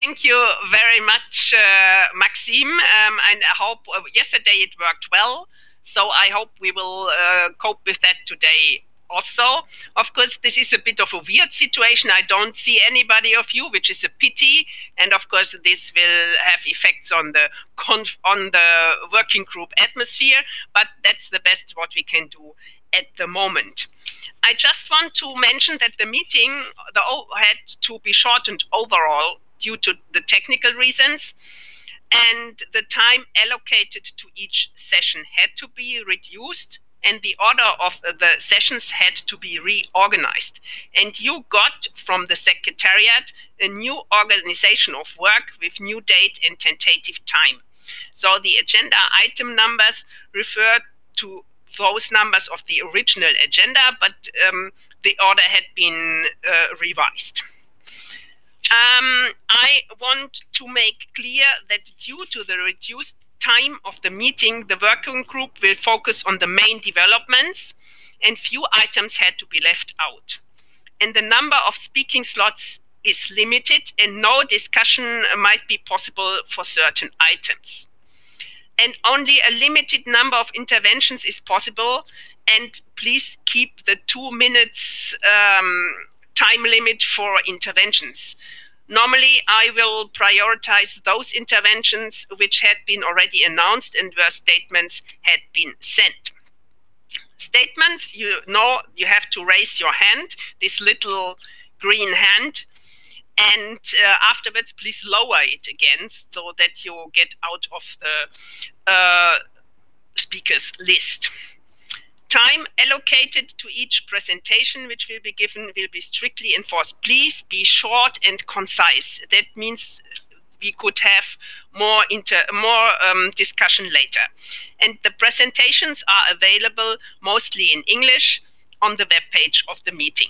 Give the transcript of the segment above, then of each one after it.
Thank you very much, Maxime. And I hope yesterday it worked well. So I hope we will cope with that today also. Of course, this is a bit of a weird situation. I don't see anybody of you, which is a pity. And of course, this will have effects on the working group atmosphere. But that's the best what we can do at the moment. I just want to mention that the meeting had to be shortened overall due to the technical reasons, and the time allocated to each session had to be reduced, and the order of the sessions had to be reorganized. And you got from the Secretariat a new organization of work with new date and tentative time. So the agenda item numbers refer to those numbers of the original agenda, but the order had been revised. I want to make clear that due to the reduced time of the meeting, the working group will focus on the main developments, and few items had to be left out. And the number of speaking slots is limited, and no discussion might be possible for certain items. And only a limited number of interventions is possible. And please keep the 2 minutes time limit for interventions. Normally, I will prioritize those interventions which had been already announced and where statements had been sent. Statements, you have to raise your hand, this little green hand, and afterwards, please lower it again so that you get out of the speakers list. Time allocated to each presentation which will be given will be strictly enforced. Please be short and concise. That means we could have more discussion later. And the presentations are available mostly in English on the web page of the meeting.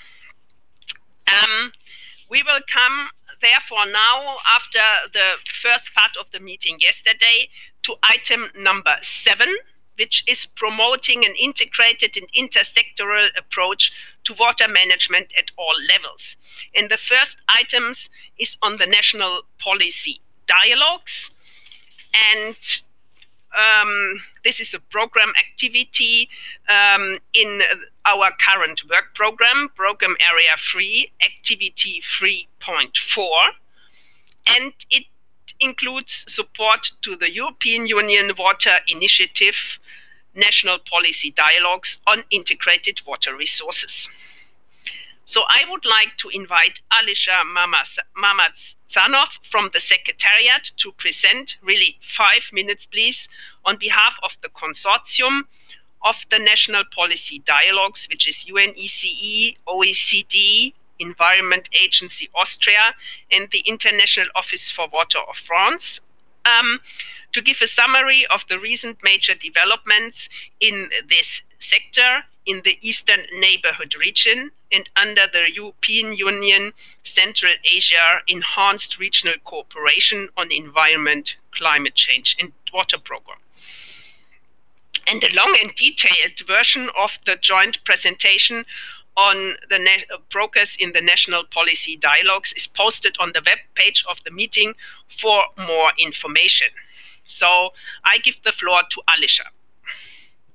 We will come, therefore, now, after the first part of the meeting yesterday, to item number 7, which is promoting an integrated and intersectoral approach to water management at all levels. And the first item is on the national policy dialogues. And this is a program activity in our current work program area 3, activity 3.4. And it includes support to the European Union Water Initiative national policy dialogues on integrated water resources. So I would like to invite Alisha Mamadzanov from the Secretariat to present, really 5 minutes please, on behalf of the consortium of the National Policy Dialogues, which is UNECE, OECD, Environment Agency Austria, and the International Office for Water of France, to give a summary of the recent major developments in this sector in the Eastern Neighbourhood region and under the European Union Central Asia Enhanced Regional Cooperation on Environment, Climate Change and Water Programme. And a long and detailed version of the joint presentation on the progress in the national policy dialogues is posted on the web page of the meeting for more information. So I give the floor to Alisha.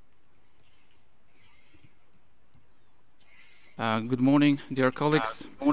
Good morning, dear colleagues.